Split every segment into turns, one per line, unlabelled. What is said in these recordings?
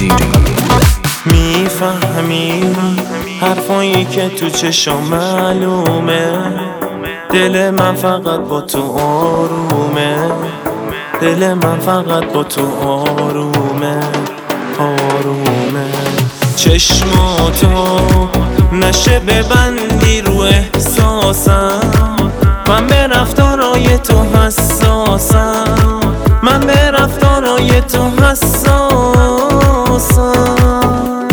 میفهمی حرفایی که تو چشام معلومه، دل من فقط با تو آرومه، دل من فقط با تو آرومه، آرومه. چشماتو نشه ببندی رو احساسم، من به رفتارای تو حساسم، من به رفتارای تو حساسم.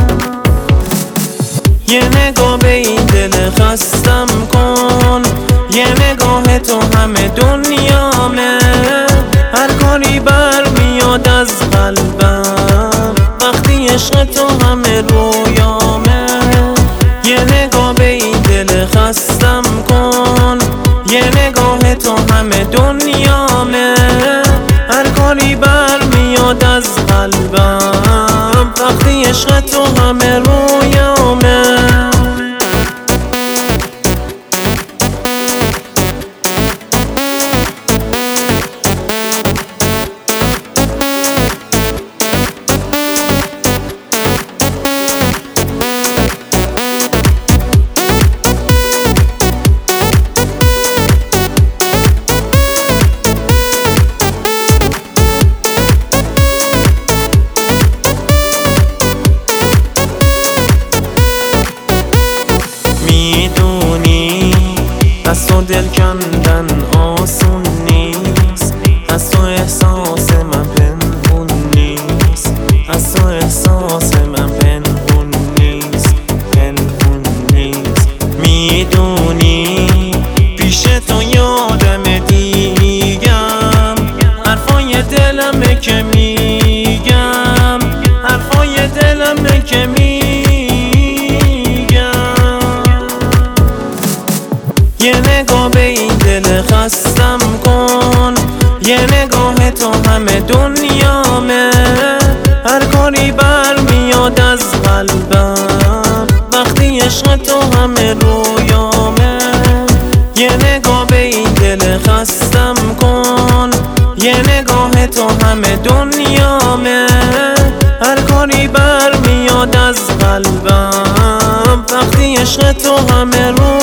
یه نگاه به این دل خستم کن، یه نگاه تو همه دنیامه، هر کاری برمیاد از قلبم، وقتی عشق تو همه رویامه. یه نگاه به این دل خستم کن، یه نگاه تو همه دنیامه، هر کاری برمیاد از قلبم، وقتی عشق تو همه رویامه. از تو دل کندن آسون نیست، از تو احساس من پنهون نیست، از تو احساس من پنهون نیست، پنهون نیست. میدونی پیش تو یادم دیگم، حرفای دلمه که میگم، حرفای دلمه که میگم. یه نگاه به این دل خستم کن، یه نگاه تو همه دنیامه، هر کاری برمیاد از قلبم، وقتی عشق تو همه رویامه. یه نگاه به این دل خستم کن، یه نگاه تو همه دنیامه، هر کاری برمیاد از قلبم، وقتی عشق تو همه رویامه.